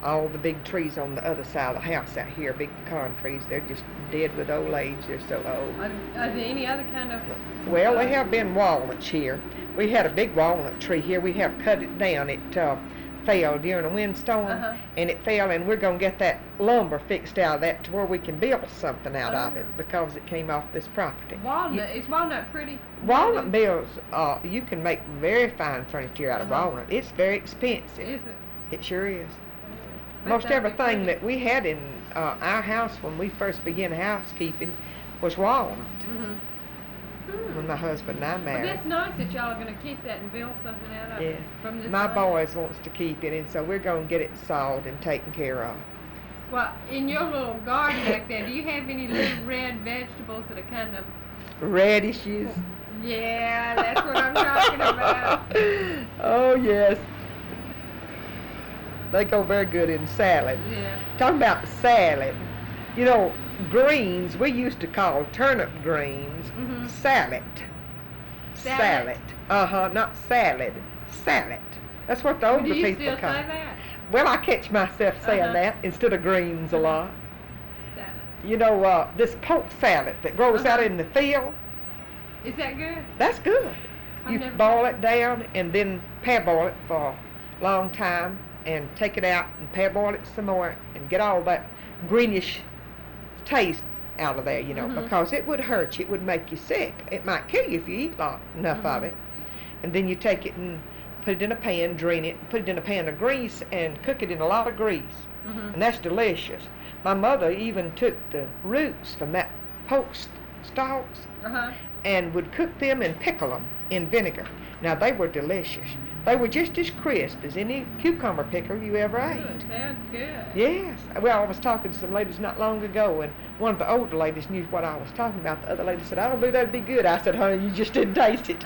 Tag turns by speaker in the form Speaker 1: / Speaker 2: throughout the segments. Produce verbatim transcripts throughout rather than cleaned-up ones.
Speaker 1: all the big trees on the other side of the house out here, big pecan trees, they're just dead with old age. They're so old.
Speaker 2: Are, are there any other kind of?
Speaker 1: Well,
Speaker 2: uh,
Speaker 1: there have been walnuts here. We had a big walnut tree here. We have cut it down. It uh, fell during a windstorm,
Speaker 2: Uh-huh.
Speaker 1: and it fell, and we're going to get that lumber fixed out of that to where we can build something out of it
Speaker 2: Oh.
Speaker 1: because it came off this property.
Speaker 2: Walnut. Is walnut pretty?
Speaker 1: Walnut bills, uh, you can make very fine furniture out of
Speaker 2: Uh-huh.
Speaker 1: walnut. It's very expensive.
Speaker 2: Is it?
Speaker 1: It sure is.
Speaker 2: Bet
Speaker 1: Most
Speaker 2: that'd be
Speaker 1: everything
Speaker 2: pretty.
Speaker 1: that we had in uh, our house when we first began housekeeping was walnut.
Speaker 2: Mhm. Hmm.
Speaker 1: When my husband and I
Speaker 2: Well,
Speaker 1: married.
Speaker 2: that's nice that y'all are gonna keep that and build something out of
Speaker 1: Yeah.
Speaker 2: it from this.
Speaker 1: My
Speaker 2: land.
Speaker 1: boys wants to keep it, and so we're gonna get it sawed and taken care of.
Speaker 2: Well, in your little garden back there, do you have any little red vegetables that are kind of?
Speaker 1: Radishes.
Speaker 2: Yeah, that's what I'm talking about.
Speaker 1: Oh yes. They go very good in salad.
Speaker 2: Yeah.
Speaker 1: Talking about salad, you know, greens we used to call turnip greens
Speaker 2: Mhm.
Speaker 1: salad.
Speaker 2: Salad?
Speaker 1: Salad. Uh huh. Not salad. Salad. That's what the
Speaker 2: Well,
Speaker 1: older
Speaker 2: do you
Speaker 1: people
Speaker 2: still
Speaker 1: call.
Speaker 2: say that?
Speaker 1: Well, I catch myself saying
Speaker 2: Uh-huh.
Speaker 1: that instead of greens a
Speaker 2: Uh-huh.
Speaker 1: lot.
Speaker 2: Salad.
Speaker 1: You know, uh, this poke salad that grows out
Speaker 2: Uh-huh.
Speaker 1: in the field,
Speaker 2: Is that good?
Speaker 1: that's good.
Speaker 2: I've
Speaker 1: You
Speaker 2: never
Speaker 1: boil
Speaker 2: tried
Speaker 1: it down and then parboil it for a long time and take it out and parboil it some more and get all that greenish taste out of there, you know,
Speaker 2: Mhm.
Speaker 1: because it would hurt you. It would make you sick. It might kill you if you eat lot, enough of
Speaker 2: Mhm.
Speaker 1: it. And then you take it and put it in a pan, drain it, put it in a pan of grease and cook it in a lot of grease.
Speaker 2: Mhm.
Speaker 1: And that's delicious. My mother even took the roots from that poke s- stalks
Speaker 2: Uh huh.
Speaker 1: and would cook them and pickle them in vinegar. Now they were delicious. They were just as crisp as any cucumber pickle you ever
Speaker 2: Ooh,
Speaker 1: ate.
Speaker 2: it sounds good.
Speaker 1: Yes. Well, I was talking to some ladies not long ago, and one of the older ladies knew what I was talking about. The other lady said, "I don't believe that'd be good." I said, "Honey, you just didn't taste it."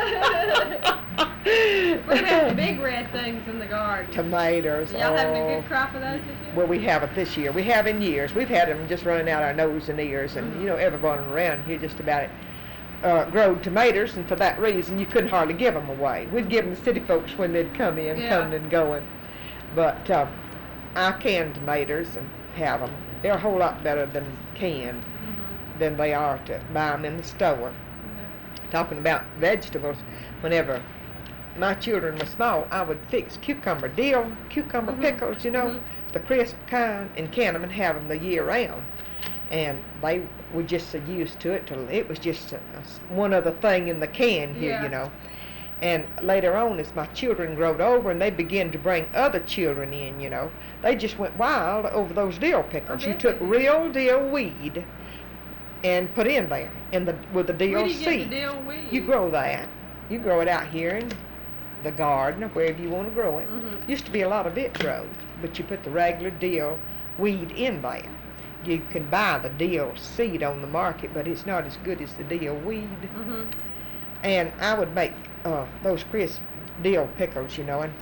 Speaker 2: What about the big red things in the garden?
Speaker 1: Tomatoes.
Speaker 2: Y'all having a
Speaker 1: oh.
Speaker 2: good crop of those this year?
Speaker 1: Well, we haven't this year. We have in years. We've had them just running out our nose and ears, and
Speaker 2: Mhm.
Speaker 1: you know, everyone around here just about it uh, growed tomatoes, and for that reason, you couldn't hardly give them away. We'd give them to city folks when they'd come in,
Speaker 2: Yeah.
Speaker 1: coming and going. But uh, I can tomatoes and have them. They're a whole lot better than canned
Speaker 2: Mhm.
Speaker 1: than they are to buy them in the store.
Speaker 2: Okay.
Speaker 1: Talking about vegetables, whenever my children were small, I would fix cucumber, dill cucumber
Speaker 2: Mhm.
Speaker 1: pickles, you know,
Speaker 2: Mhm.
Speaker 1: the crisp kind, and can them and have them the year round. And they were just so used to it till it was just a, a s- one other thing in the can here,
Speaker 2: Yeah.
Speaker 1: you know. And later on, as my children growed over and they began to bring other children in, you know, they just went wild over those dill pickles.
Speaker 2: I
Speaker 1: You
Speaker 2: bet
Speaker 1: took
Speaker 2: they did.
Speaker 1: real dill weed and put in there, in the with the
Speaker 2: Where
Speaker 1: dill
Speaker 2: do you get
Speaker 1: seed.
Speaker 2: the dill weed?
Speaker 1: You grow that. You grow it out here in the garden or wherever you want to grow it.
Speaker 2: Mhm.
Speaker 1: Used to be a lot of it growed, but you put the regular dill weed in there. You can buy the dill seed on the market, but it's not as good as the dill weed.
Speaker 2: Mhm.
Speaker 1: And I would make uh, those crisp dill pickles, you know, and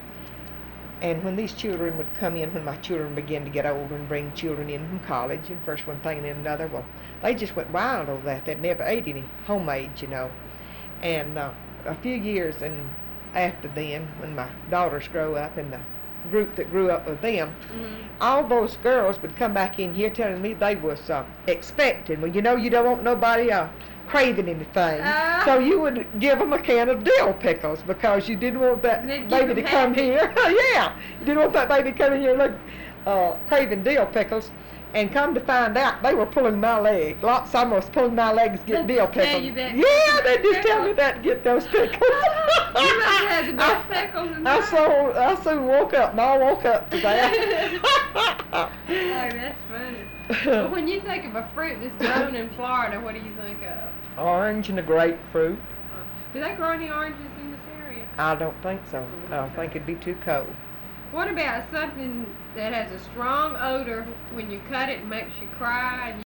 Speaker 1: and when these children would come in, when my children began to get older and bring children in from college, and first one thing and then another, well, they just went wild over that. They'd never ate any homemade, you know. And uh, a few years and after then, when my daughters grow up and the group that grew up with them,
Speaker 2: Mhm.
Speaker 1: all those girls would come back in here telling me they was uh, expecting. Well, you know, you don't want nobody uh, craving anything,
Speaker 2: Ah.
Speaker 1: so you would give them a can of dill pickles because you didn't want that
Speaker 2: They'd keep
Speaker 1: baby to
Speaker 2: 'em
Speaker 1: come
Speaker 2: happy.
Speaker 1: here. Yeah, you didn't want that baby coming here like uh, craving dill pickles. And come to find out, they were pulling my leg. Lots of them was pulling my legs to get dill
Speaker 2: Tell
Speaker 1: pickles.
Speaker 2: you that-
Speaker 1: Yeah, they just tell me
Speaker 2: pickles?
Speaker 1: that to get those pickles.
Speaker 2: You must have had the best pickles in
Speaker 1: I
Speaker 2: town.
Speaker 1: so I so woke up. and I woke up today.
Speaker 2: Oh, that's funny. Well, when you think of a fruit that's grown in Florida, what do you think of?
Speaker 1: Orange and a grapefruit.
Speaker 2: Do they grow any oranges in this area?
Speaker 1: I don't think so. I don't think it'd be too cold.
Speaker 2: What about something that has a strong odor when you cut it and makes you cry and